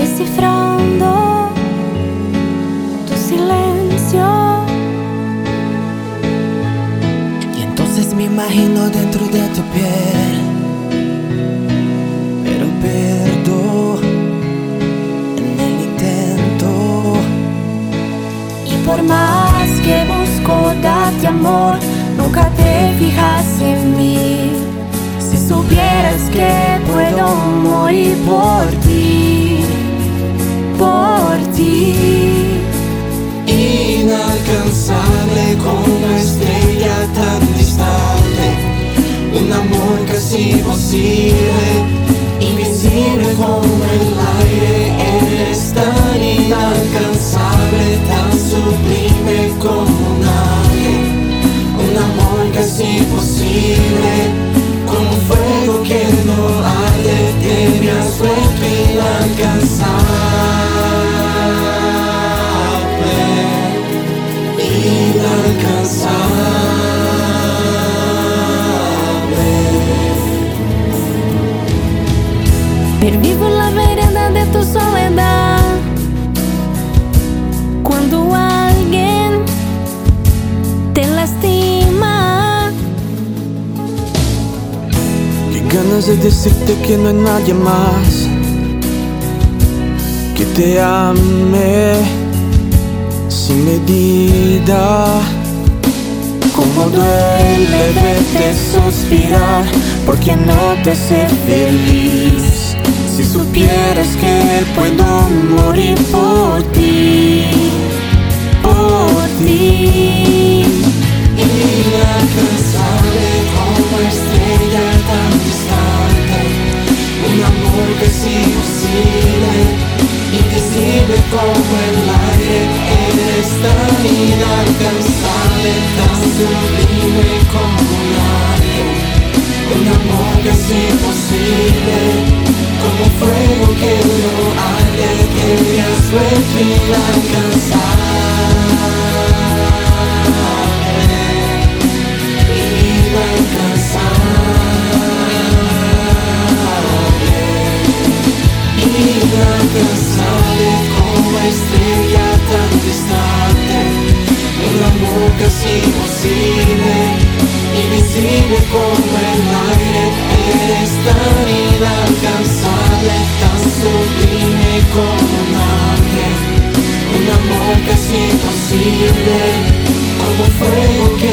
descifrando tu silencio. Y entonces me imagino dentro de tu piel, pero pierdo en el intento. Y por más que busco darte amor, nunca te fijas en mí. Si supieras que puedo morir por ti, por ti. Inalcanzable como estrella tan distante, un amor casi imposible, invisible como el aire. Eres tan inalcanzable, tan sublime como nadie, un amor casi imposible, como un fuego que no arde, que me has vuelto inalcanzable. Inalcanzable. Pervivo en la vereda de tu soledad, cuando alguien te lastima. Qué ganas de decirte que no hay nadie más que te ame sin medida. Como duele verte suspirar porque no te sé feliz. Si supieras que puedo morir por ti, por ti. Inalcanzable como estrella tan distante, un amor que es imposible, invisible como el aire. Eres tan inalcanzable, tan sublime como nadie, un amor que es imposible, como fuego que no arde, que me has vuelto inalcanzable. Inalcanzable como estrella tan distante, un amor casi imposible, invisible como el aire. Eres tan inalcanzable, tan sublime como nadie, un amor casi imposible, como fuego que